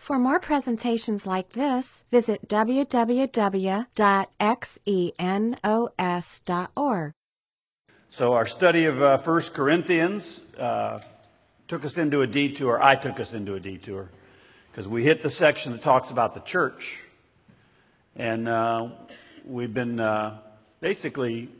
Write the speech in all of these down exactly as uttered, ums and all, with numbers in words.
For more presentations like this, visit w w w dot xenos dot org. So our study of uh, First Corinthians uh, took us into a detour. I took us into a detour because we hit the section that talks about the church. And uh, we've been uh, basically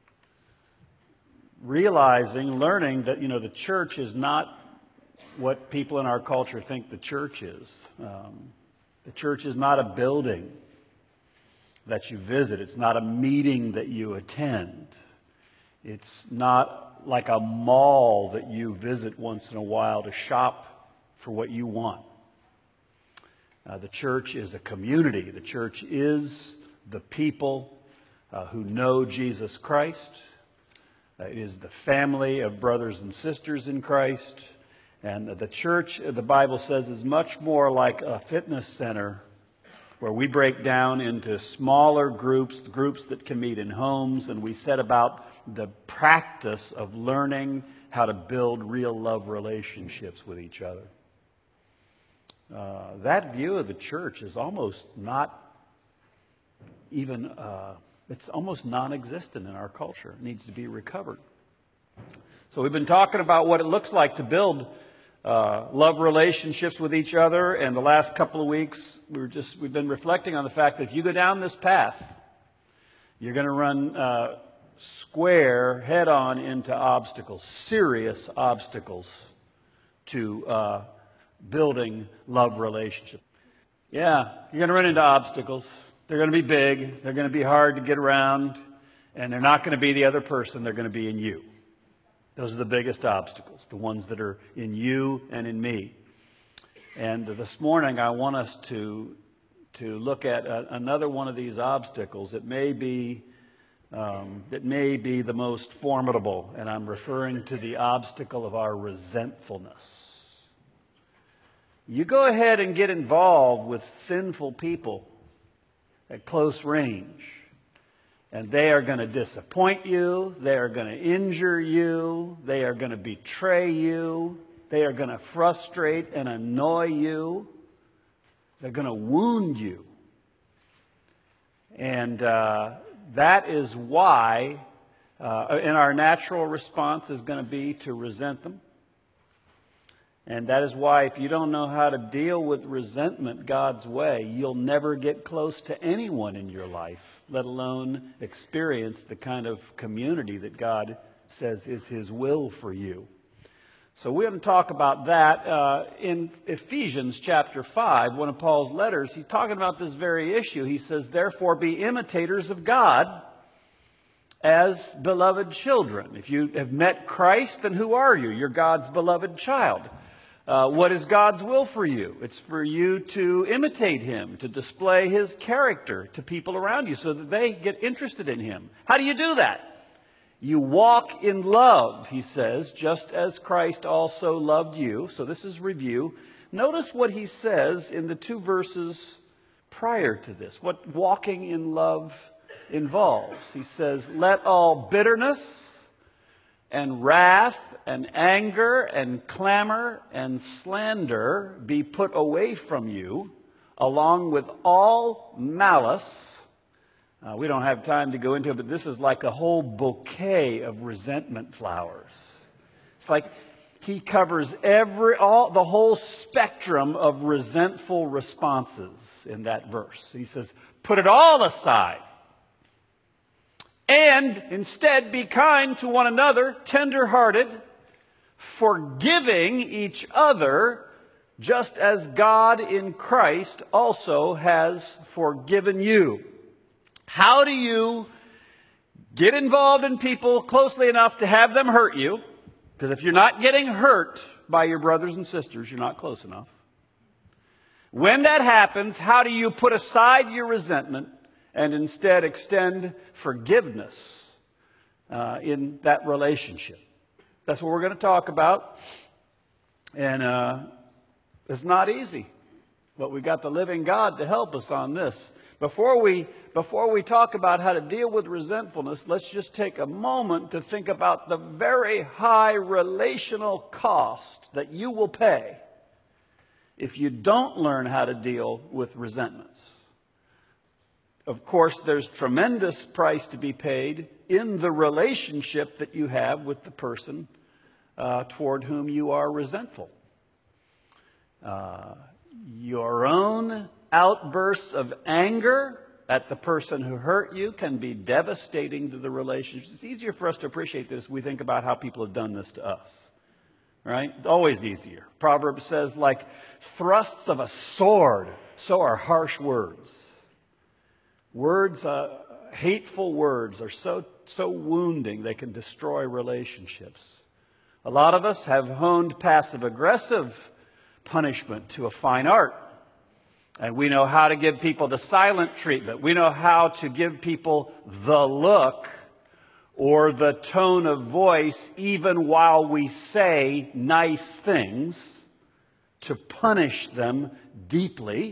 realizing, learning that, you know, the church is not what people in our culture think the church is. Um, the church is not a building that you visit. It's not a meeting that you attend. It's not like a mall that you visit once in a while to shop for what you want. Uh, the church is a community. The church is the people uh, who know Jesus Christ. Uh, it is the family of brothers and sisters in Christ. And the church, the Bible says, is much more like a fitness center where we break down into smaller groups, groups that can meet in homes, and we set about the practice of learning how to build real love relationships with each other. Uh, that view of the church is almost not even, uh, it's almost non-existent in our culture. It needs to be recovered. So we've been talking about what it looks like to build uh, love relationships with each other, and the last couple of weeks we were just we've been reflecting on the fact that if you go down this path, you're going to run uh, square head-on into obstacles, serious obstacles to uh, building love relationships. Yeah, you're going to run into obstacles. They're going to be big. They're going to be hard to get around, and they're not going to be the other person. They're going to be in you. Those are the biggest obstacles, the ones that are in you and in me. And this morning, I want us to, to look at a, another one of these obstacles. It may be, um, it may be the most formidable, and I'm referring to the obstacle of our resentfulness. You go ahead and get involved with sinful people at close range, and they are going to disappoint you, they are going to injure you, they are going to betray you, they are going to frustrate and annoy you, they're going to wound you. And uh, that is why, uh, and our natural response is going to be to resent them. And that is why if you don't know how to deal with resentment God's way, you'll never get close to anyone in your life, let alone experience the kind of community that God says is His will for you. So we're going to talk about that uh, in Ephesians chapter five, one of Paul's letters. He's talking about this very issue. He says, therefore be imitators of God as beloved children. If you have met Christ, then who are you? You're God's beloved child. Uh, what is God's will for you? It's for you to imitate Him, to display His character to people around you so that they get interested in Him. How do you do that? You walk in love, he says, just as Christ also loved you. So this is review. Notice what he says in the two verses prior to this, what walking in love involves. He says, let all bitterness and wrath and anger and clamor and slander be put away from you, along with all malice. Uh, we don't have time to go into it, but this is like a whole bouquet of resentment flowers. It's like he covers every, all, the whole spectrum of resentful responses in that verse. He says, put it all aside. And instead be kind to one another, tender-hearted, forgiving each other, just as God in Christ also has forgiven you. How do you get involved in people closely enough to have them hurt you? Because if you're not getting hurt by your brothers and sisters, you're not close enough. When that happens, how do you put aside your resentment and instead extend forgiveness uh, in that relationship? That's what we're going to talk about. And uh, it's not easy, but we got the living God to help us on this. Before we, before we talk about how to deal with resentfulness, let's just take a moment to think about the very high relational cost that you will pay if you don't learn how to deal with resentments. Of course, there's tremendous price to be paid in the relationship that you have with the person uh, toward whom you are resentful. Uh, your own outbursts of anger at the person who hurt you can be devastating to the relationship. It's easier for us to appreciate this if we think about how people have done this to us. Right? Always easier. Proverbs says, like thrusts of a sword, so are harsh words. Words, uh, hateful words are so, so wounding they can destroy relationships. A lot of us have honed passive-aggressive punishment to a fine art. And we know how to give people the silent treatment. We know how to give people the look or the tone of voice, even while we say nice things, to punish them deeply,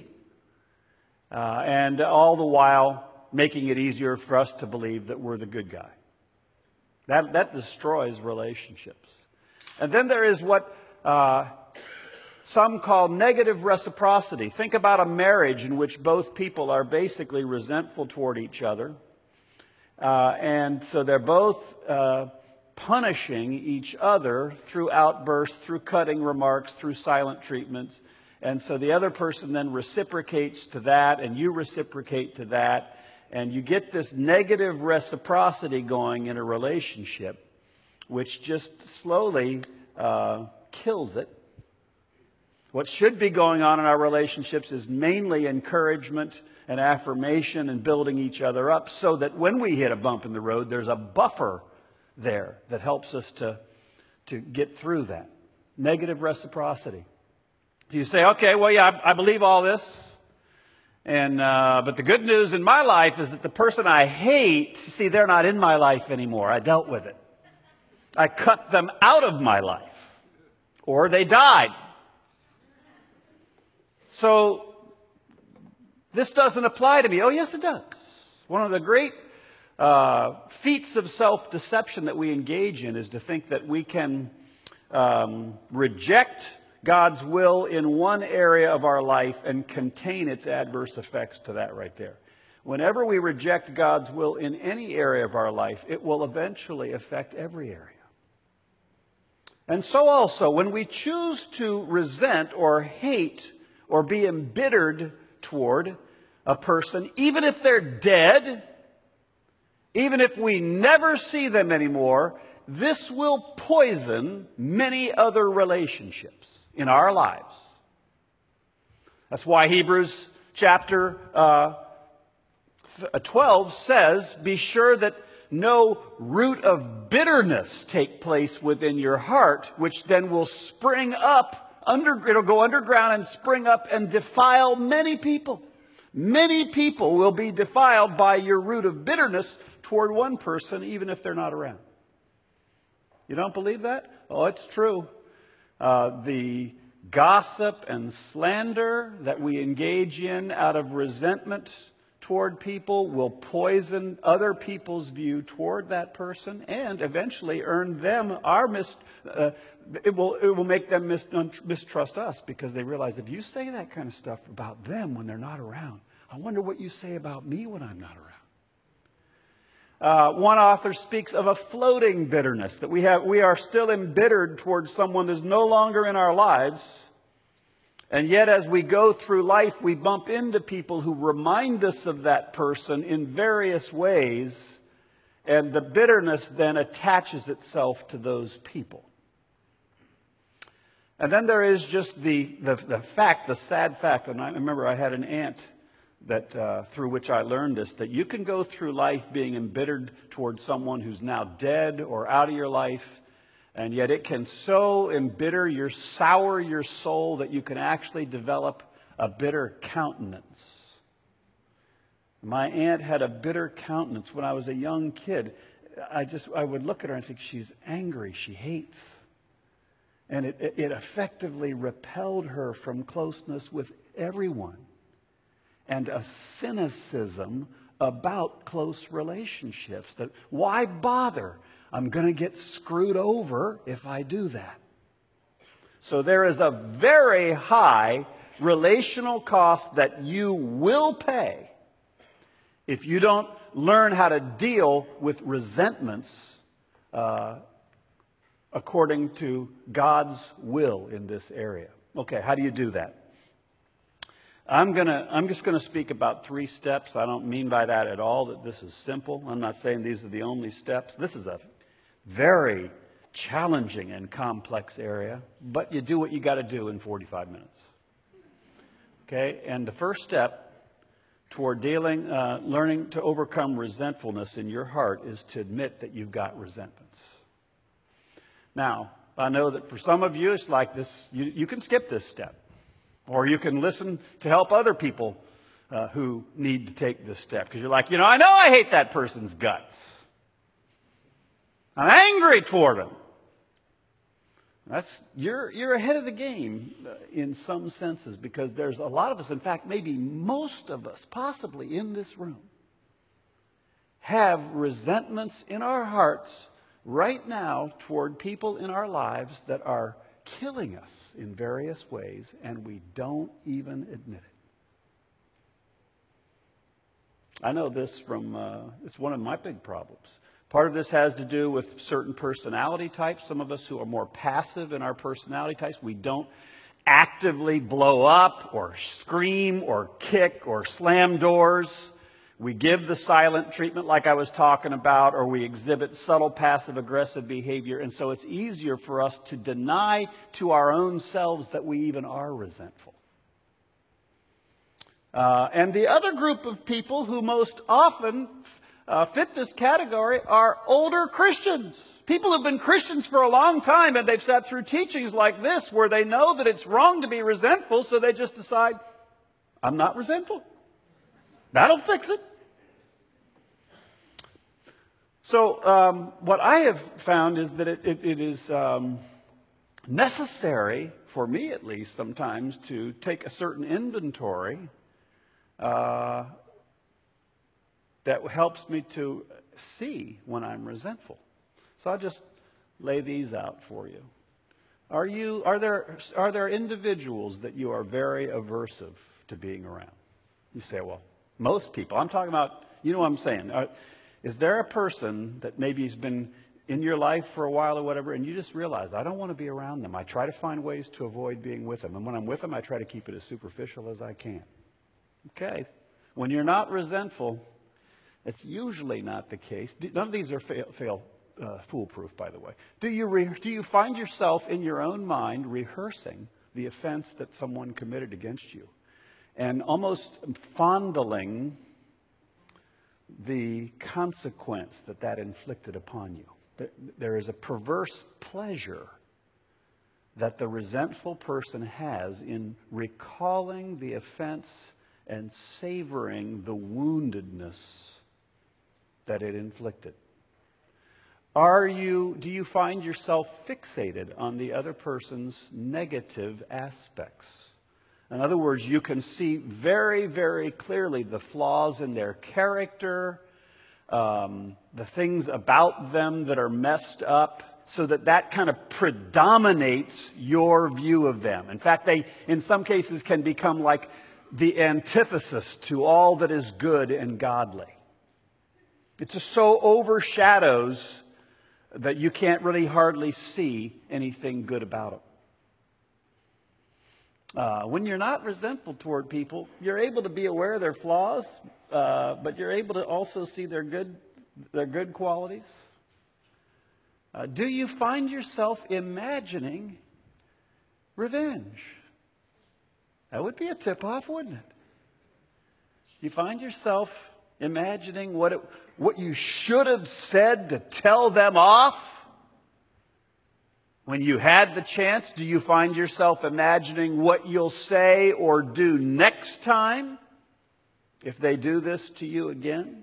uh, and all the while making it easier for us to believe that we're the good guy. That, that destroys relationships. And then there is what uh, some call negative reciprocity. Think about a marriage in which both people are basically resentful toward each other. Uh, and so they're both uh, punishing each other through outbursts, through cutting remarks, through silent treatments. And so the other person then reciprocates to that, and you reciprocate to that. And you get this negative reciprocity going in a relationship, which just slowly uh, kills it. What should be going on in our relationships is mainly encouragement and affirmation and building each other up, so that when we hit a bump in the road, there's a buffer there that helps us to, to get through that. Negative reciprocity. You say, okay, well, yeah, I, I believe all this. And uh, but the good news in my life is that the person I hate, see, they're not in my life anymore. I dealt with it. I cut them out of my life. Or they died. So this doesn't apply to me. Oh, yes, it does. One of the great uh, feats of self-deception that we engage in is to think that we can um, reject God's will in one area of our life and contain its adverse effects to that right there. Whenever we reject God's will in any area of our life, it will eventually affect every area. And so also, when we choose to resent or hate or be embittered toward a person, even if they're dead, even if we never see them anymore, this will poison many other relationships in our lives. That's why Hebrews chapter uh, twelve says, be sure that no root of bitterness take place within your heart, which then will spring up, under, it'll go underground and spring up and defile many people. Many people will be defiled by your root of bitterness toward one person, even if they're not around. You don't believe that? Oh, it's true. Uh, the gossip and slander that we engage in out of resentment toward people will poison other people's view toward that person, and eventually earn them our mis. Uh, it will it will make them mis, mistrust us, because they realize, if you say that kind of stuff about them when they're not around, I wonder what you say about me when I'm not around. Uh, one author speaks of a floating bitterness, that we have we are still embittered towards someone who's no longer in our lives. And yet, as we go through life, we bump into people who remind us of that person in various ways, and the bitterness then attaches itself to those people. And then there is just the, the, the fact, the sad fact, and I remember I had an aunt that uh, through which I learned this, that you can go through life being embittered towards someone who's now dead or out of your life, and yet it can so embitter your, sour your soul that you can actually develop a bitter countenance. My aunt had a bitter countenance when I was a young kid. I just, I would look at her and think, she's angry, she hates. And it, it effectively repelled her from closeness with everyone. And a cynicism about close relationships. That, why bother? I'm going to get screwed over if I do that. So there is a very high relational cost that you will pay if you don't learn how to deal with resentments uh, according to God's will in this area. Okay, how do you do that? I'm gonna, I'm just going to speak about three steps. I don't mean by that at all that this is simple. I'm not saying these are the only steps. This is a very challenging and complex area, but you do what you got to do in forty-five minutes. Okay, and the first step toward dealing, uh, learning to overcome resentfulness in your heart is to admit that you've got resentments. Now, I know that for some of you, it's like this, you, you can skip this step. Or you can listen to help other people uh, who need to take this step. Because you're like, you know, I know I hate that person's guts. I'm angry toward them. That's, you're, you're ahead of the game in some senses, because there's a lot of us, in fact, maybe most of us, possibly in this room, have resentments in our hearts right now toward people in our lives that are killing us in various ways, and we don't even admit it. I know this from, uh, it's one of my big problems. Part of this has to do with certain personality types. Some of us who are more passive in our personality types, we don't actively blow up or scream or kick or slam doors. We give the silent treatment like I was talking about, or we exhibit subtle passive-aggressive behavior. And so it's easier for us to deny to our own selves that we even are resentful. Uh, and the other group of people who most often uh, fit this category are older Christians. People who've been Christians for a long time, and they've sat through teachings like this where they know that it's wrong to be resentful, so they just decide, I'm not resentful. That'll fix it. So um, what I have found is that it, it, it is um, necessary, for me at least sometimes, to take a certain inventory uh, that helps me to see when I'm resentful. So I'll just lay these out for you. Are you, are there, are there individuals that you are very aversive to being around? You say, well, most people. I'm talking about, you know what I'm saying. Uh, is there a person that maybe has been in your life for a while or whatever, and you just realize, I don't want to be around them. I try to find ways to avoid being with them. And when I'm with them, I try to keep it as superficial as I can. Okay. When you're not resentful, it's usually not the case. None of these are fail, fail uh, foolproof, by the way. Do you, re, do you find yourself in your own mind rehearsing the offense that someone committed against you, and almost fondling the consequence that that inflicted upon you? There is a perverse pleasure that the resentful person has in recalling the offense and savoring the woundedness that it inflicted. Are you, do you find yourself fixated on the other person's negative aspects? In other words, you can see very, very clearly the flaws in their character, um, the things about them that are messed up, so that that kind of predominates your view of them. In fact, they, in some cases, can become like the antithesis to all that is good and godly. It just so overshadows that you can't really hardly see anything good about them. Uh, when you're not resentful toward people, you're able to be aware of their flaws, uh, but you're able to also see their good, their good qualities. Uh, do you find yourself imagining revenge? That would be a tip-off, wouldn't it? You find yourself imagining what it, what you should have said to tell them off when you had the chance. Do you find yourself imagining what you'll say or do next time if they do this to you again?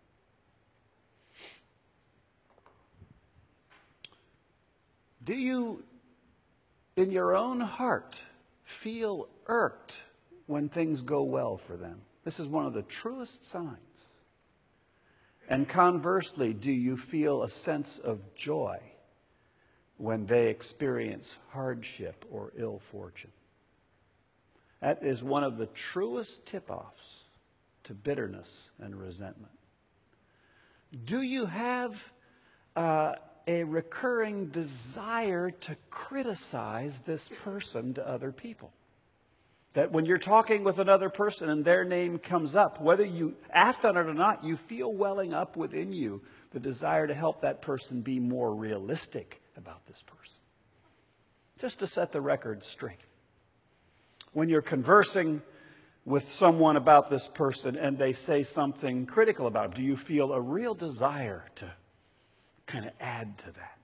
Do you, in your own heart, feel irked when things go well for them? This is one of the truest signs. And conversely, do you feel a sense of joy when they experience hardship or ill fortune? That is one of the truest tip-offs to bitterness and resentment. Do you have uh, a recurring desire to criticize this person to other people? That when you're talking with another person and their name comes up, whether you act on it or not, you feel welling up within you the desire to help that person be more realistic about this person. Just to set the record straight. When you're conversing with someone about this person and they say something critical about them, do you feel a real desire to kind of add to that?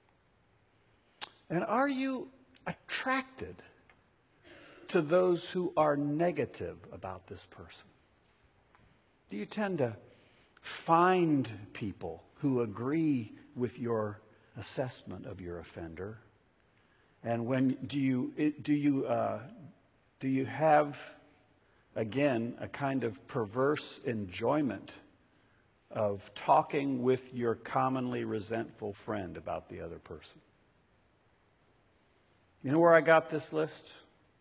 And are you attracted to those who are negative about this person? Do you tend to find people who agree with your assessment of your offender? And when do you do you uh, do you have, again, a kind of perverse enjoyment of talking with your commonly resentful friend about the other person? You know where I got this list?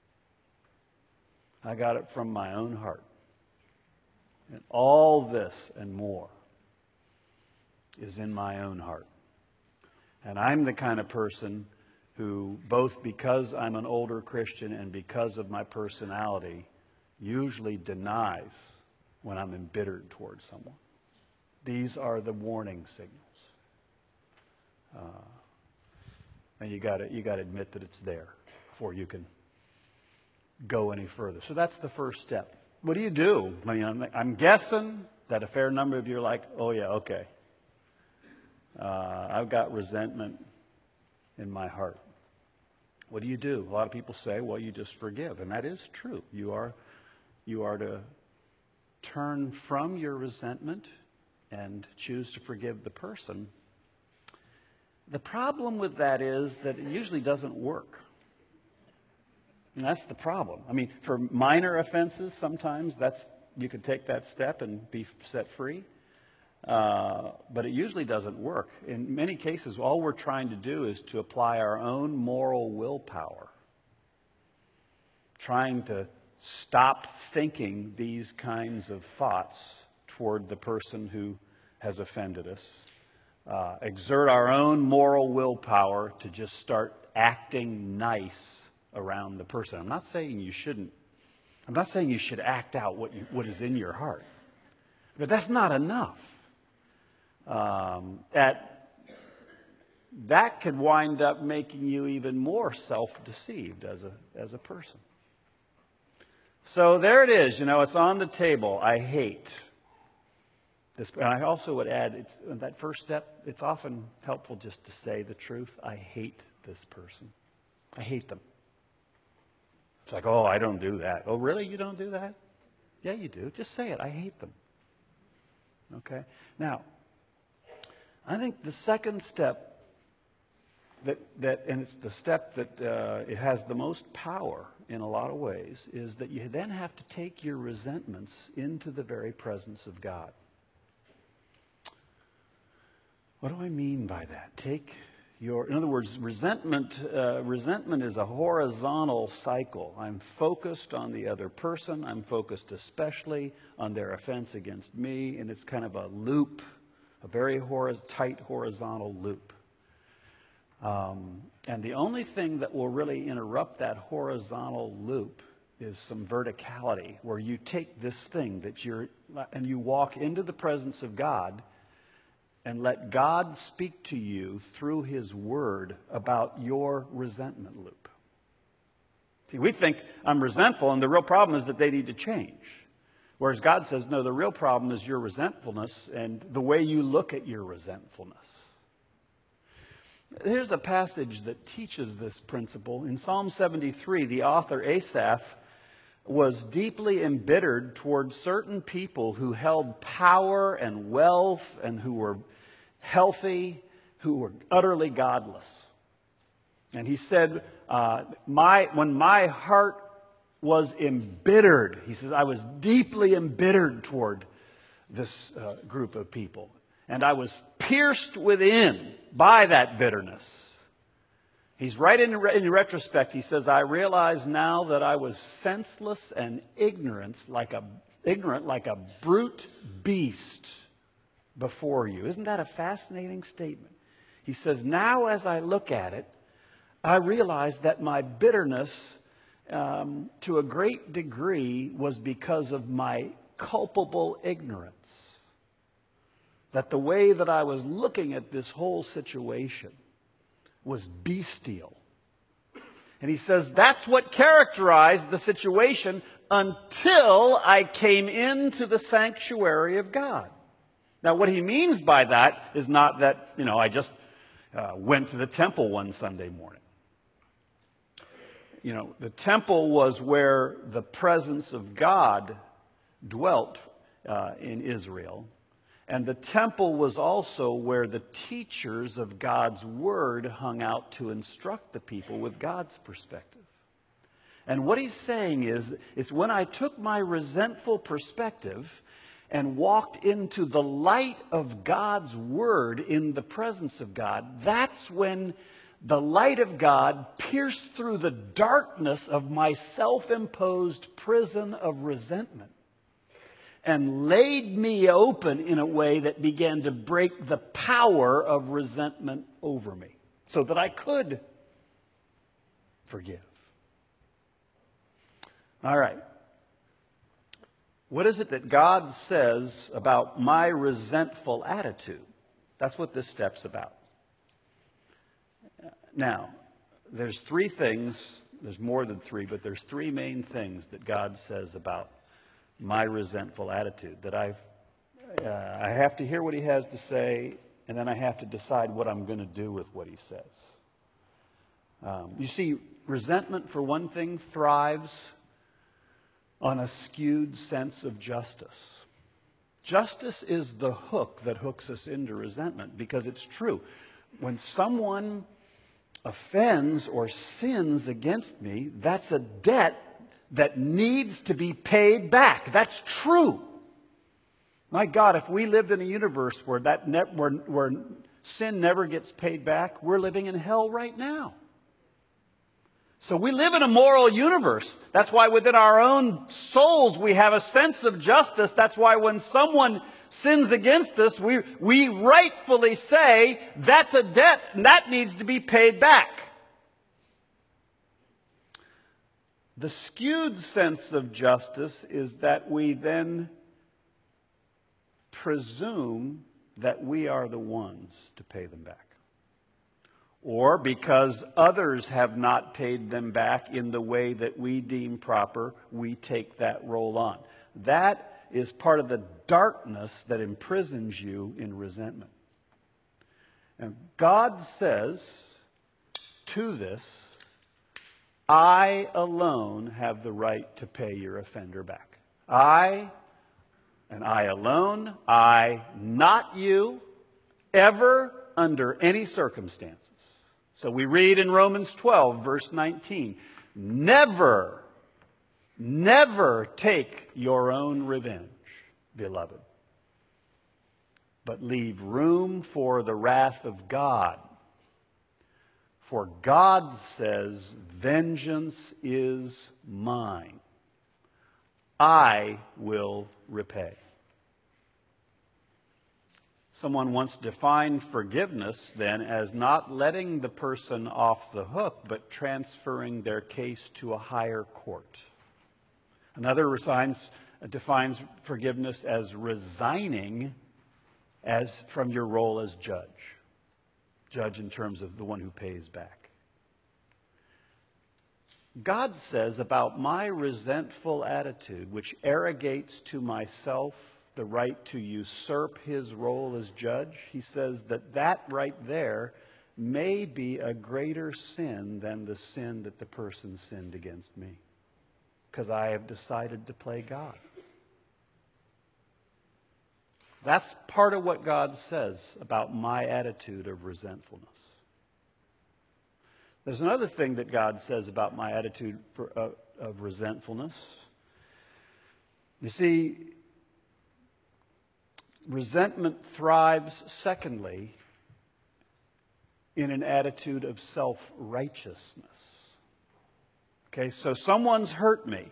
I got it from my own heart. And all this and more is in my own heart. And I'm the kind of person who, both because I'm an older Christian and because of my personality, usually denies when I'm embittered towards someone. These are the warning signals. Uh, and you got to you got to admit that it's there before you can go any further. So that's the first step. What do you do? I mean, I'm, I'm guessing that a fair number of you are like, oh yeah, okay. Uh, I've got resentment in my heart. What do you do? A lot of people say, well, you just forgive. And that is true. You are, you are to turn from your resentment and choose to forgive the person. The problem with that is that it usually doesn't work. And that's the problem. I mean, for minor offenses, sometimes that's you could take that step and be set free. Uh, but it usually doesn't work. In many cases, all we're trying to do is to apply our own moral willpower, trying to stop thinking these kinds of thoughts toward the person who has offended us, uh, exert our own moral willpower to just start acting nice around the person. I'm not saying you shouldn't. I'm not saying you should act out what you, what is in your heart, but that's not enough. Um, that that could wind up making you even more self-deceived as a as a person. So there it is. You know, it's on the table. I hate this. And I also would add, it's in that first step. It's often helpful just to say the truth. I hate this person. I hate them. It's like, oh, I don't do that. Oh, really? You don't do that? Yeah, you do. Just say it. I hate them. Okay? Now, I think the second step, that, that and it's the step that uh, it has the most power in a lot of ways, is that you then have to take your resentments into the very presence of God. What do I mean by that? Take your, in other words, resentment, uh, resentment is a horizontal cycle. I'm focused on the other person. I'm focused especially on their offense against me, and it's kind of a loop. A very horiz- tight horizontal loop. Um, and the only thing that will really interrupt that horizontal loop is some verticality, where you take this thing that you're, and you walk into the presence of God and let God speak to you through His Word about your resentment loop. See, we think I'm resentful, and the real problem is that they need to change. Whereas God says, no, the real problem is your resentfulness and the way you look at your resentfulness. Here's a passage that teaches this principle. In Psalm seventy-three, the author Asaph was deeply embittered toward certain people who held power and wealth and who were healthy, who were utterly godless. And he said, uh, my, when my heart was embittered. He says, I was deeply embittered toward this uh, group of people. And I was pierced within by that bitterness. He's right in, in retrospect. He says, I realize now that I was senseless and ignorant like a, ignorant like a brute beast before you. Isn't that a fascinating statement? He says, now as I look at it, I realize that my bitterness um, to a great degree was because of my culpable ignorance. That the way that I was looking at this whole situation was bestial. And he says that's what characterized the situation until I came into the sanctuary of God. Now, what he means by that is not that, you know, I just uh, went to the temple one Sunday morning. You know, the temple was where the presence of God dwelt uh, in Israel. And the temple was also where the teachers of God's word hung out to instruct the people with God's perspective. And what he's saying is, it's when I took my resentful perspective and walked into the light of God's word in the presence of God, that's when the light of God pierced through the darkness of my self-imposed prison of resentment and laid me open in a way that began to break the power of resentment over me so that I could forgive. All right. What is it that God says about my resentful attitude? That's what this step's about. Now, there's three things, there's more than three, but there's three main things that God says about my resentful attitude, that I've, uh, I have to hear what he has to say, and then I have to decide what I'm going to do with what he says. Um, you see, resentment, for one thing, thrives on a skewed sense of justice. Justice is the hook that hooks us into resentment, because it's true. When someone offends or sins against me, that's a debt that needs to be paid back. That's true. My God, if we lived in a universe where that ne- where, where sin never gets paid back, we're living in hell right now. So we live in a moral universe. That's why within our own souls we have a sense of justice. That's why when someone sins against us, we, we rightfully say that's a debt and that needs to be paid back. The skewed sense of justice is that we then presume that we are the ones to pay them back. Or because others have not paid them back in the way that we deem proper, we take that role on. That is part of the darkness that imprisons you in resentment. And God says to this, I alone have the right to pay your offender back. I, and I alone, I, not you, ever under any circumstances. So we read in Romans twelve, verse nineteen, never, never take your own revenge, beloved, but leave room for the wrath of God. For God says, vengeance is mine. I will repay. Someone once defined forgiveness then as not letting the person off the hook, but transferring their case to a higher court. Another resigns, defines forgiveness as resigning as from your role as judge. Judge in terms of the one who pays back. God says about my resentful attitude, which arrogates to myself the right to usurp his role as judge, he says that that right there may be a greater sin than the sin that the person sinned against me, because I have decided to play God. That's part of what God says about my attitude of resentfulness. There's another thing that God says about my attitude for, uh, of resentfulness. You see, resentment thrives, secondly, in an attitude of self-righteousness. Okay, so someone's hurt me.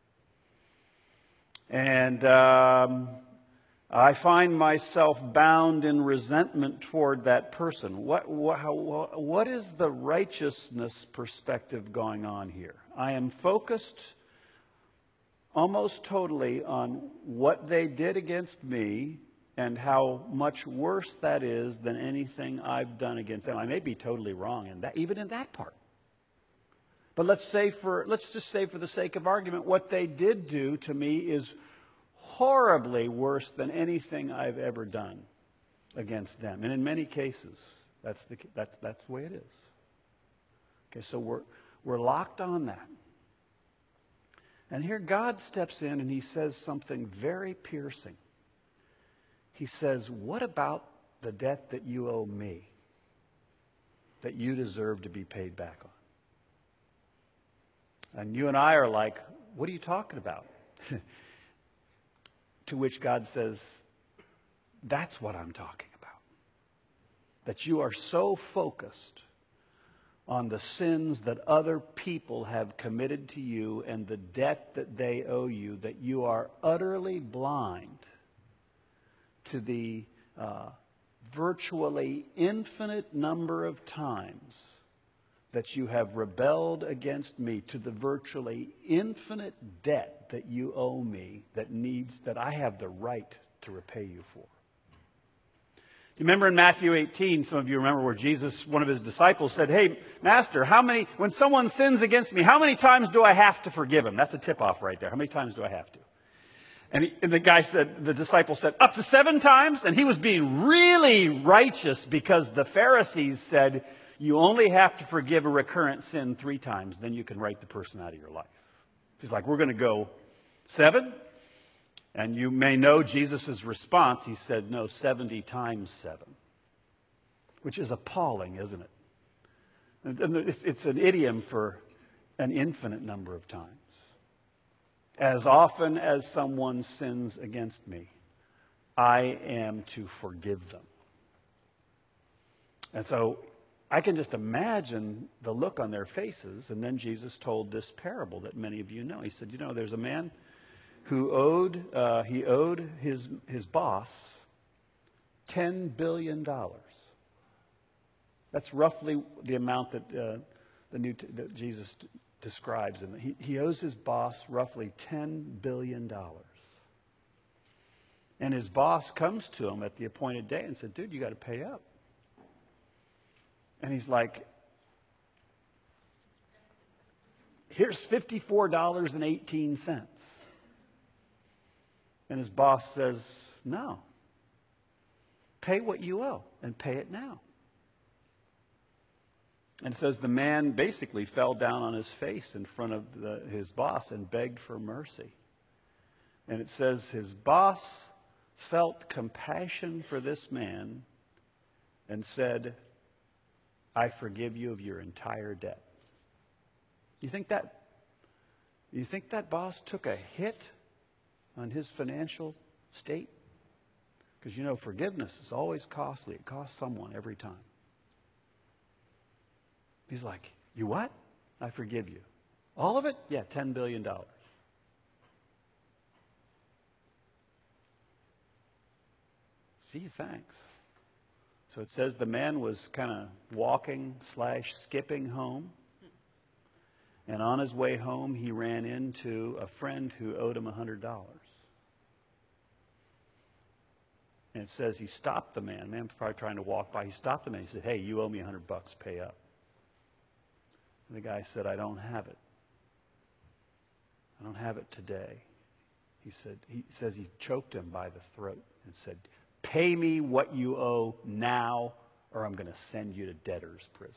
And um, I find myself bound in resentment toward that person. What, what, how, what is the righteousness perspective going on here? I am focused almost totally on what they did against me and how much worse that is than anything I've done against them. I may be totally wrong in that, even in that part. But let's say for let's just say for the sake of argument, what they did do to me is horribly worse than anything I've ever done against them. And in many cases, that's the that's that's the way it is. Okay, so we're we're locked on that. And here God steps in and he says something very piercing. He says, what about the debt that you owe me, that you deserve to be paid back on? And you and I are like, what are you talking about? To which God says, that's what I'm talking about. That you are so focused on the sins that other people have committed to you and the debt that they owe you, that you are utterly blind to the uh, virtually infinite number of times that you have rebelled against me, to the virtually infinite debt that you owe me that needs, that I have the right to repay you for. You remember in Matthew eighteen, some of you remember where Jesus, one of his disciples, said, hey, Master, how many, when someone sins against me, how many times do I have to forgive him? That's a tip-off right there. How many times do I have to? And, he, and the guy said, the disciple said, up to seven times? And he was being really righteous because the Pharisees said, you only have to forgive a recurrent sin three times, then you can write the person out of your life. He's like, we're going to go seven? And you may know Jesus' response. He said, no, seventy times seven. Which is appalling, isn't it? And it's, it's an idiom for an infinite number of times. As often as someone sins against me, I am to forgive them. And so I can just imagine the look on their faces. And then Jesus told this parable that many of you know. He said, you know, there's a man who owed, uh, he owed his, his boss ten billion dollars. That's roughly the amount that, uh, the new t- that Jesus t- describes. And he, he owes his boss roughly ten billion dollars. And his boss comes to him at the appointed day and said, dude, you got to pay up. And he's like, here's fifty-four dollars and eighteen cents. And his boss says, no. Pay what you owe and pay it now. And it says the man basically fell down on his face in front of the, his boss and begged for mercy. And it says his boss felt compassion for this man and said, I forgive you of your entire debt. You think that, you think that boss took a hit on his financial state? Because, you know, forgiveness is always costly. It costs someone every time. He's like, you what? I forgive you. All of it? Yeah, ten billion dollars. Gee, thanks. So it says the man was kind of walking slash skipping home. And on his way home, he ran into a friend who owed him one hundred dollars. And it says he stopped the man. The man was probably trying to walk by. He stopped the man. He said, hey, you owe me one hundred bucks. Pay up. And the guy said, I don't have it. I don't have it today. He said, he says he choked him by the throat and said, pay me what you owe now, or I'm going to send you to debtor's prison.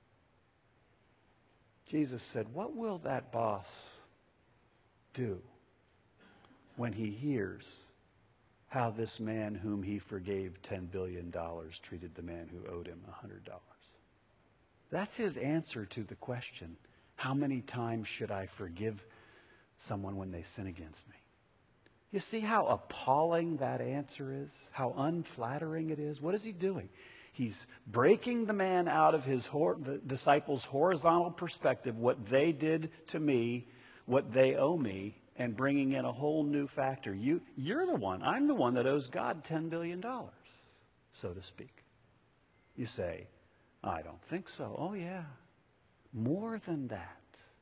Jesus said, what will that boss do when he hears how this man whom he forgave ten billion dollars treated the man who owed him one hundred dollars? That's his answer to the question, how many times should I forgive someone when they sin against me? You see how appalling that answer is? How unflattering it is? What is he doing? He's breaking the man out of his hor- the disciples' horizontal perspective, what they did to me, what they owe me, and bringing in a whole new factor. You, you're the one, I'm the one that owes God ten billion dollars, so to speak. You say, I don't think so. Oh, yeah. More than that.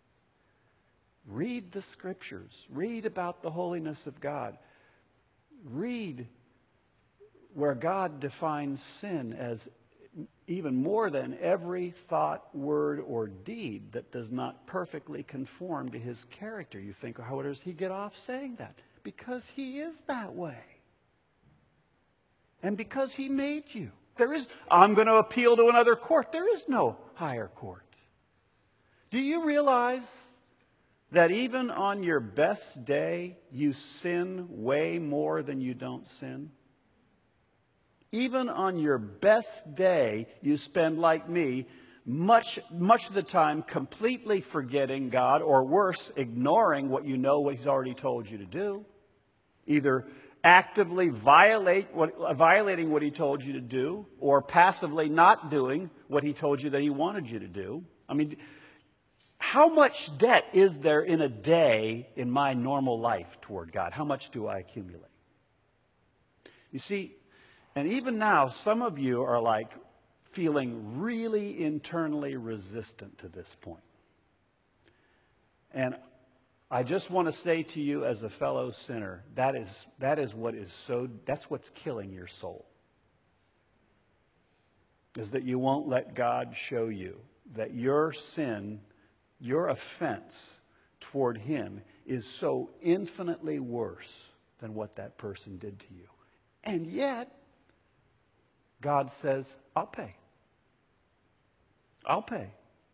Read the scriptures. Read about the holiness of God. Read where God defines sin as even more than every thought, word, or deed that does not perfectly conform to his character. You think, how does he get off saying that? Because he is that way. And because he made you. There is, I'm going to appeal to another court. There is no higher court. Do you realize that even on your best day, you sin way more than you don't sin? Even on your best day, you spend, like me, much, much of the time completely forgetting God, or worse, ignoring what you know what he's already told you to do. Either actively violate what, violating what he told you to do, or passively not doing what he told you that he wanted you to do. I mean, how much debt is there in a day in my normal life toward God? How much do I accumulate? You see, and even now, some of you are like feeling really internally resistant to this point. And I just want to say to you as a fellow sinner, that is, that is what is so, that's what's killing your soul. Is that you won't let God show you that your sin, your offense toward him is so infinitely worse than what that person did to you. And yet, God says, I'll pay. I'll pay.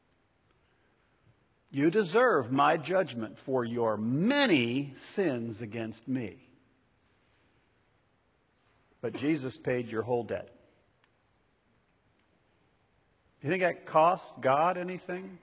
You deserve my judgment for your many sins against me. But Jesus paid your whole debt. You think that cost God anything?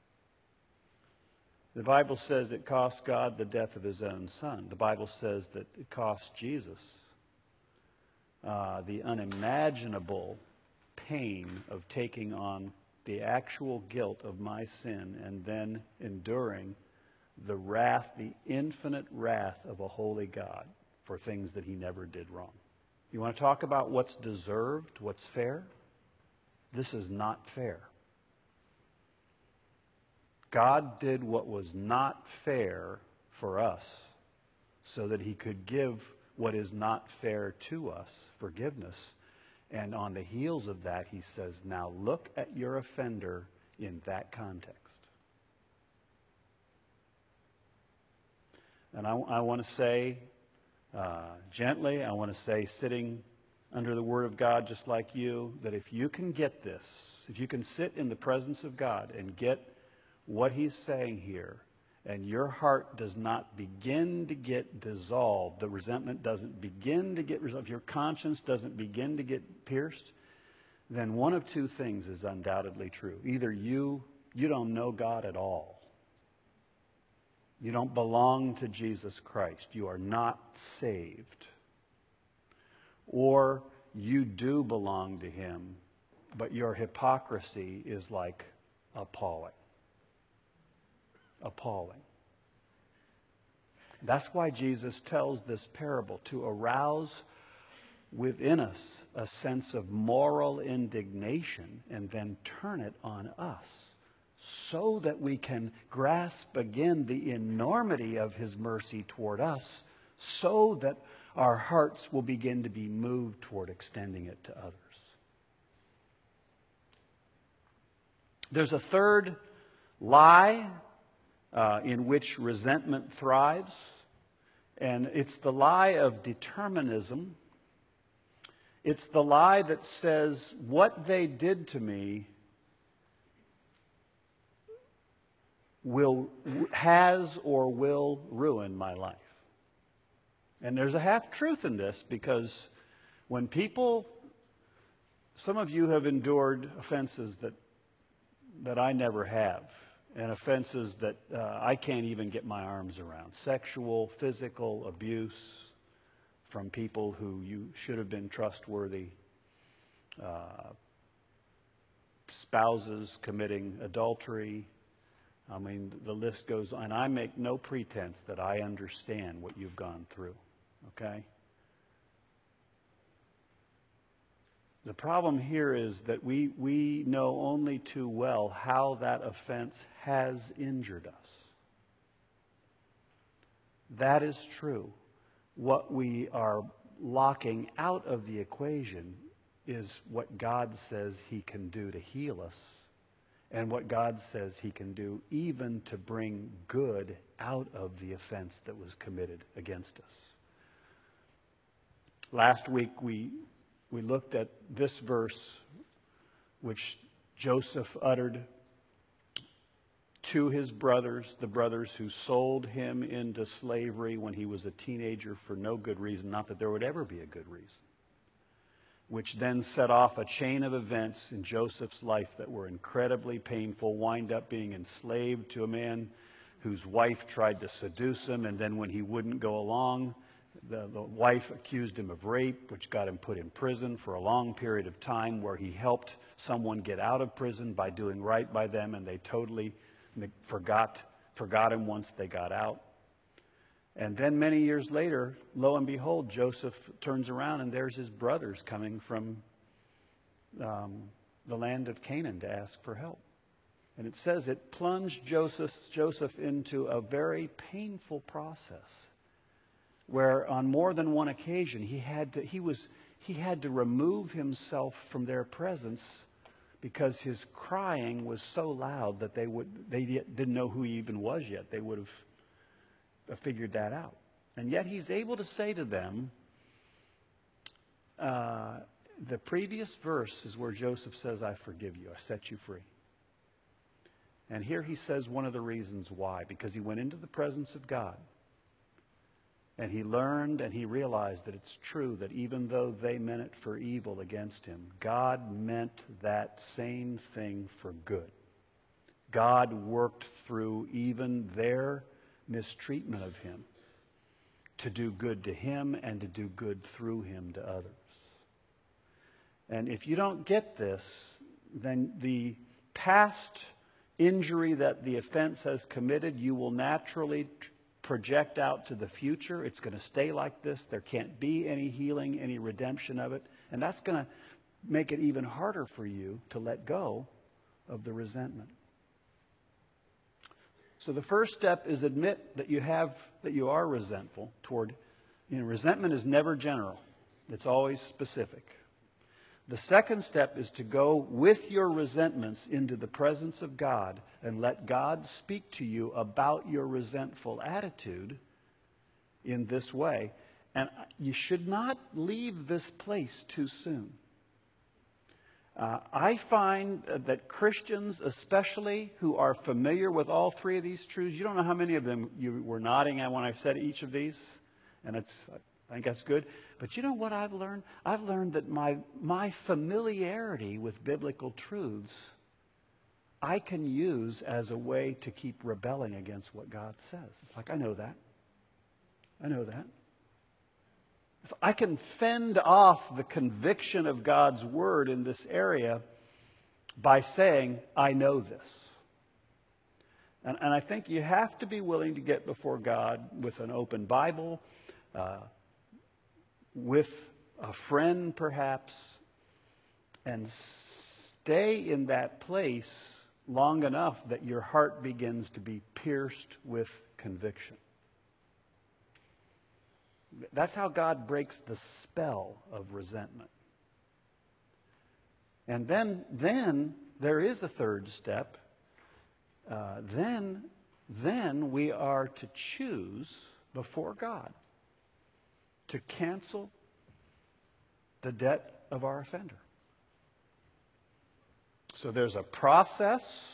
The Bible says it cost God the death of his own son. The Bible says that it cost Jesus uh, the unimaginable pain of taking on the actual guilt of my sin and then enduring the wrath, the infinite wrath of a holy God for things that he never did wrong. You want to talk about what's deserved, what's fair? This is not fair. God did what was not fair for us so that he could give what is not fair to us, forgiveness. And on the heels of that, he says, now look at your offender in that context. And I, I want to say uh, gently, I want to say sitting under the Word of God just like you, that if you can get this, if you can sit in the presence of God and get what he's saying here, and your heart does not begin to get dissolved, the resentment doesn't begin to get resolved, your conscience doesn't begin to get pierced, then one of two things is undoubtedly true. Either you, you don't know God at all. You don't belong to Jesus Christ. You are not saved. Or you do belong to him, but your hypocrisy is like appalling. Appalling. That's why Jesus tells this parable, to arouse within us a sense of moral indignation and then turn it on us so that we can grasp again the enormity of his mercy toward us, so that our hearts will begin to be moved toward extending it to others. There's a third lie uh, in which resentment thrives, and it's the lie of determinism. It's the lie that says what they did to me will has or will ruin my life. And there's a half-truth in this, because when people, some of you have endured offenses that that I never have, and offenses that uh, I can't even get my arms around. Sexual, physical abuse from people who you should have been trustworthy. uh, spouses committing adultery. I mean, the list goes on. And I make no pretense that I understand what you've gone through, okay? The problem here is that we, we know only too well how that offense has injured us. That is true. What we are locking out of the equation is what God says He can do to heal us, and what God says He can do even to bring good out of the offense that was committed against us. Last week we we looked at this verse which Joseph uttered to his brothers, the brothers who sold him into slavery when he was a teenager for no good reason, not that there would ever be a good reason, which then set off a chain of events in Joseph's life that were incredibly painful, wind up being enslaved to a man whose wife tried to seduce him, and then when he wouldn't go along, the, the wife accused him of rape, which got him put in prison for a long period of time, where he helped someone get out of prison by doing right by them, and they totally forgot, forgot him once they got out. And then many years later, lo and behold, Joseph turns around and there's his brothers coming from um, the land of Canaan to ask for help. And it says it plunged Joseph, Joseph into a very painful process, where on more than one occasion he had to, he was, he had to remove himself from their presence because his crying was so loud that they would they didn't know who he even was yet. They would have figured that out. And yet he's able to say to them, uh, the previous verse is where Joseph says, I forgive you, I set you free. And here he says one of the reasons why, because he went into the presence of God and he learned and he realized that it's true that even though they meant it for evil against him, God meant that same thing for good. God worked through even their mistreatment of him to do good to him and to do good through him to others. And if you don't get this, then the past injury that the offense has committed, you will naturally tr- project out to the future. It's going to stay like this. There can't be any healing, any redemption of it. And that's going to make it even harder for you to let go of the resentment. So the first step is admit that you have, that you are resentful toward, you know, resentment is never general. It's always specific. The second step is to go with your resentments into the presence of God and let God speak to you about your resentful attitude in this way. And you should not leave this place too soon. Uh, I find that Christians, especially who are familiar with all three of these truths, you don't know how many of them you were nodding at when I said each of these, and it's, I think that's good. But you know what I've learned? I've learned that my, my familiarity with biblical truths, I can use as a way to keep rebelling against what God says. It's like, I know that. I know that. I can fend off the conviction of God's word in this area by saying, I know this. And, and I think you have to be willing to get before God with an open Bible, uh, with a friend perhaps, and stay in that place long enough that your heart begins to be pierced with conviction. That's how God breaks the spell of resentment. And then, then there is a third step. Uh, then, then we are to choose before God to cancel the debt of our offender. So there's a process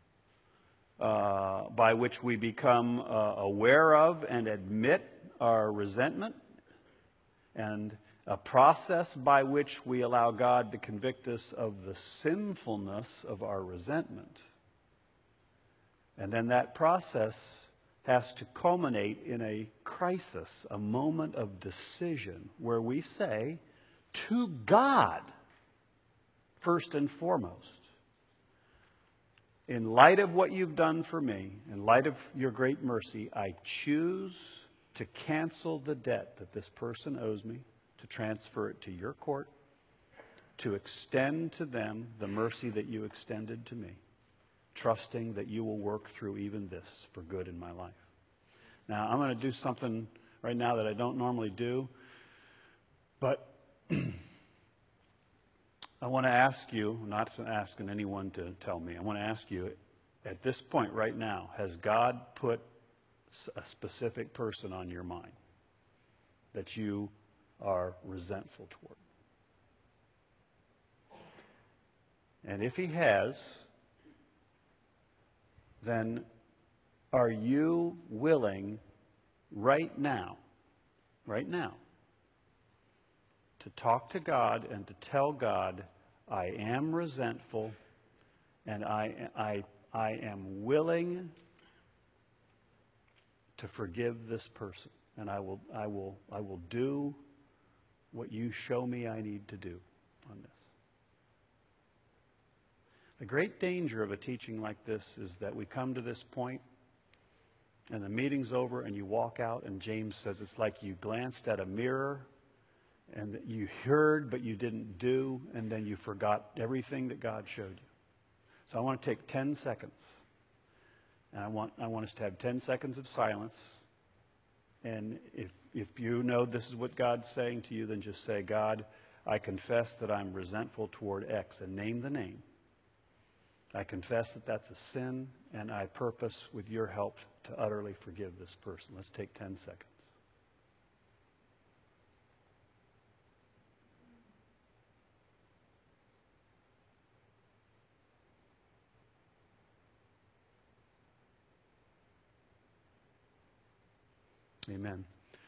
uh, by which we become uh, aware of and admit our resentment, and a process by which we allow God to convict us of the sinfulness of our resentment. And then that process has to culminate in a crisis, a moment of decision, where we say to God, first and foremost, in light of what you've done for me, in light of your great mercy, I choose to cancel the debt that this person owes me, to transfer it to your court, to extend to them the mercy that you extended to me, trusting that you will work through even this for good in my life. Now, I'm going to do something right now that I don't normally do, but I want to ask you, not asking anyone to tell me, I want to ask you, at this point right now, has God put a specific person on your mind that you are resentful toward? And if he has, then are you willing right now, right now, to talk to God and to tell God, I am resentful and I, I, I am willing to forgive this person, and I will, I will, I will do what you show me I need to do on this. The great danger of a teaching like this is that we come to this point and the meeting's over and you walk out, and James says it's like you glanced at a mirror and that you heard but you didn't do, and then you forgot everything that God showed you. So I want to take ten seconds, and I want, I want us to have ten seconds of silence. And if, if you know this is what God's saying to you, then just say, God, I confess that I'm resentful toward X, and name the name. I confess that that's a sin, and I purpose with your help to utterly forgive this person. Let's take ten seconds. Amen.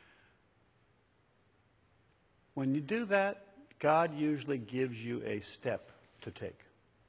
When you do that, God usually gives you a step to take.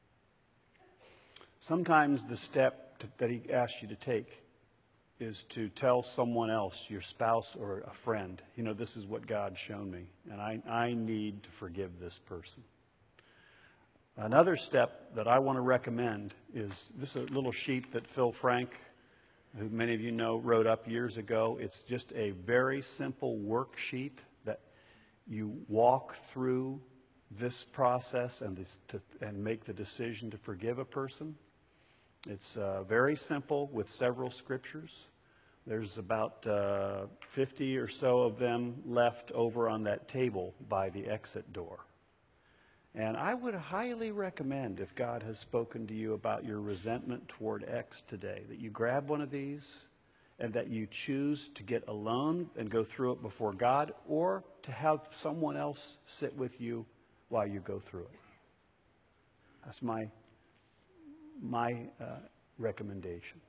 Sometimes the step to, that he asks you to take is to tell someone else, your spouse or a friend, you know, this is what God's shown me, and I, I need to forgive this person. Another step that I want to recommend is this is a little sheet that Phil Frank, who many of you know, wrote up years ago. It's just a very simple worksheet that you walk through this process and, this, to, and make the decision to forgive a person. It's uh, very simple with several scriptures. There's about uh, fifty or so of them left over on that table by the exit door. And I would highly recommend, if God has spoken to you about your resentment toward X today, that you grab one of these and that you choose to get alone and go through it before God, or to have someone else sit with you while you go through it. That's my, my uh, recommendation.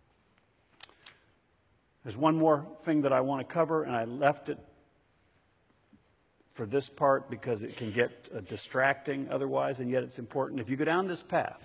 There's one more thing that I want to cover, and I left it for this part because it can get uh, distracting otherwise, and yet it's important. If you go down this path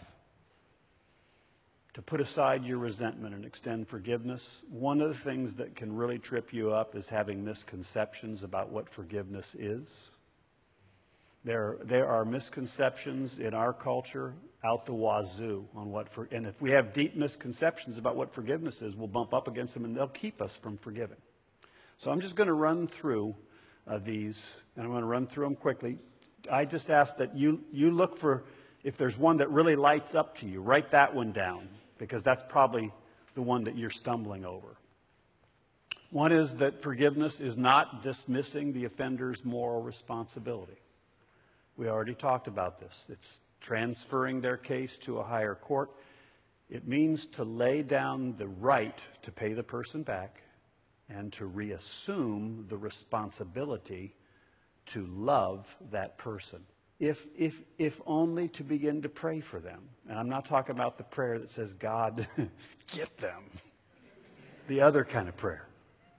to put aside your resentment and extend forgiveness, one of the things that can really trip you up is having misconceptions about what forgiveness is. There, there are misconceptions in our culture out the wazoo on what, for, and if we have deep misconceptions about what forgiveness is, we'll bump up against them and they'll keep us from forgiving. So I'm just going to run through uh, these, and I'm going to run through them quickly. I just ask that you, you look for, if there's one that really lights up to you, write that one down, because that's probably the one that you're stumbling over. One is that forgiveness is not dismissing the offender's moral responsibility. We already talked about this. It's transferring their case to a higher court. It means to lay down the right to pay the person back and to reassume the responsibility to love that person, if, if, if only to begin to pray for them. And I'm not talking about the prayer that says, God, get them. The other kind of prayer.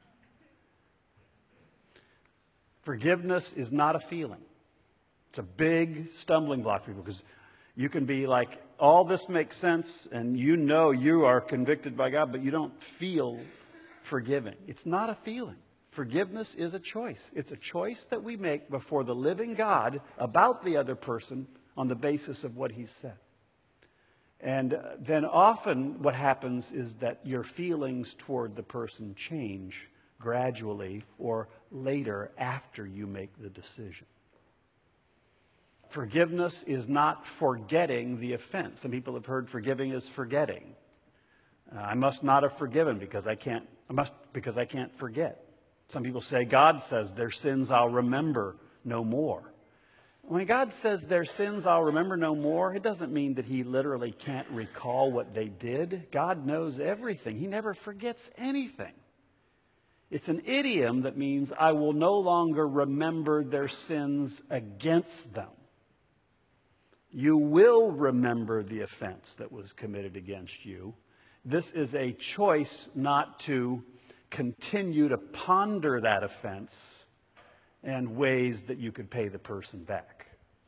Forgiveness is not a feeling. It's a big stumbling block for people, because you can be like, all this makes sense, and you know you are convicted by God, but you don't feel forgiving. It's not a feeling. Forgiveness is a choice. It's a choice that we make before the living God about the other person on the basis of what he said. And uh, then often what happens is that your feelings toward the person change gradually or later after you make the decision. Forgiveness is not forgetting the offense. Some people have heard forgiving is forgetting. Uh, I must not have forgiven because I can't, I must, because I can't forget. Some people say, God says, their sins I'll remember no more. When God says their sins I'll remember no more, it doesn't mean that he literally can't recall what they did. God knows everything. He never forgets anything. It's an idiom that means I will no longer remember their sins against them. You will remember the offense that was committed against you. This is a choice not to continue to ponder that offense and ways that you could pay the person back.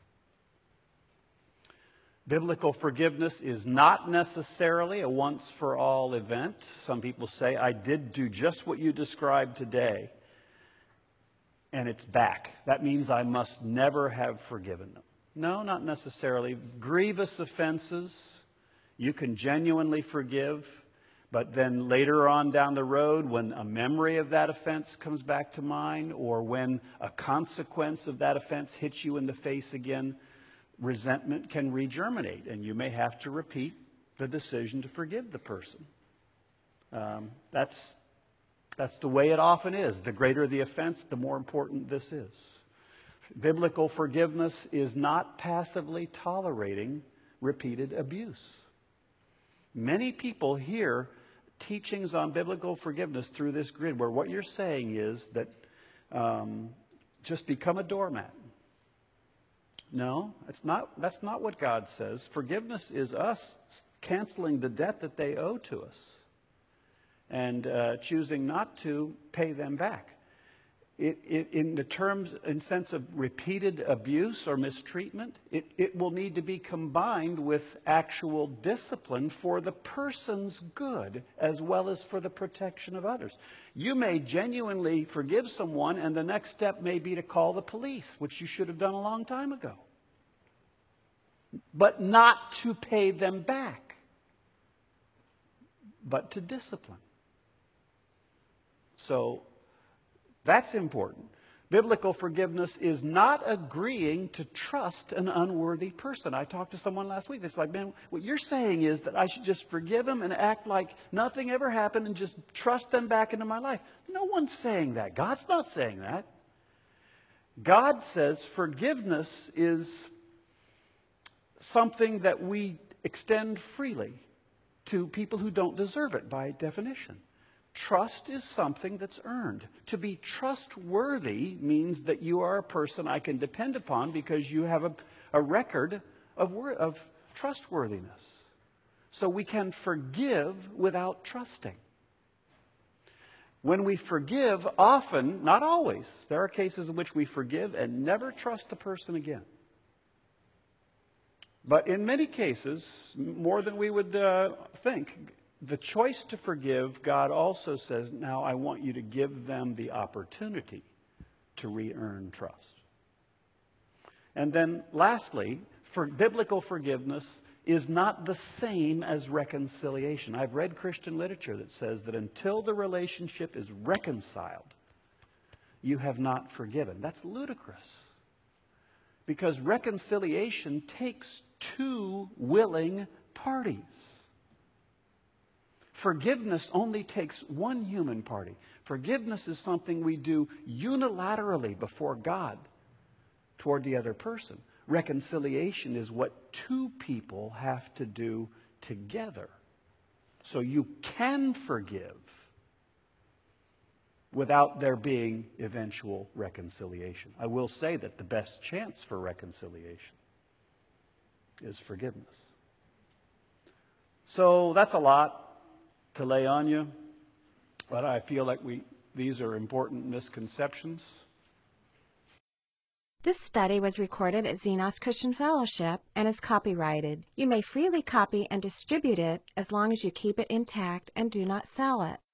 Biblical forgiveness is not necessarily a once-for-all event. Some people say, I did do just what you described today, and it's back. That means I must never have forgiven them. No, not necessarily. Grievous offenses, you can genuinely forgive, but then later on down the road, when a memory of that offense comes back to mind, or when a consequence of that offense hits you in the face again, resentment can regerminate, and you may have to repeat the decision to forgive the person. Um, that's, that's the way it often is. The greater the offense, the more important this is. Biblical forgiveness is not passively tolerating repeated abuse. Many people hear teachings on biblical forgiveness through this grid where what you're saying is that um, just become a doormat. No, that's not, that's not what God says. Forgiveness is us canceling the debt that they owe to us and uh, choosing not to pay them back. It, it, in the terms, in sense of repeated abuse or mistreatment, it, it will need to be combined with actual discipline for the person's good as well as for the protection of others. You may genuinely forgive someone, and the next step may be to call the police, which you should have done a long time ago, but not to pay them back, but to discipline. So that's important. Biblical forgiveness is not agreeing to trust an unworthy person. I talked to someone last week. It's like, man, what you're saying is that I should just forgive them and act like nothing ever happened and just trust them back into my life. No one's saying that. God's not saying that. God says forgiveness is something that we extend freely to people who don't deserve it by definition. Trust is something that's earned. To be trustworthy means that you are a person I can depend upon because you have a, a record of, of trustworthiness. So we can forgive without trusting. When we forgive, often, not always, there are cases in which we forgive and never trust a person again. But in many cases, more than we would uh, think, the choice to forgive, God also says, now I want you to give them the opportunity to re-earn trust. And then lastly, for biblical forgiveness is not the same as reconciliation. I've read Christian literature that says that until the relationship is reconciled, you have not forgiven. That's ludicrous. Because reconciliation takes two willing parties. Forgiveness only takes one human party. Forgiveness is something we do unilaterally before God toward the other person. Reconciliation is what two people have to do together. So you can forgive without there being eventual reconciliation. I will say that the best chance for reconciliation is forgiveness. So that's a lot to lay on you, but I feel like we these are important misconceptions. This study was recorded at Xenos Christian Fellowship and is copyrighted. You may freely copy and distribute it as long as you keep it intact and do not sell it.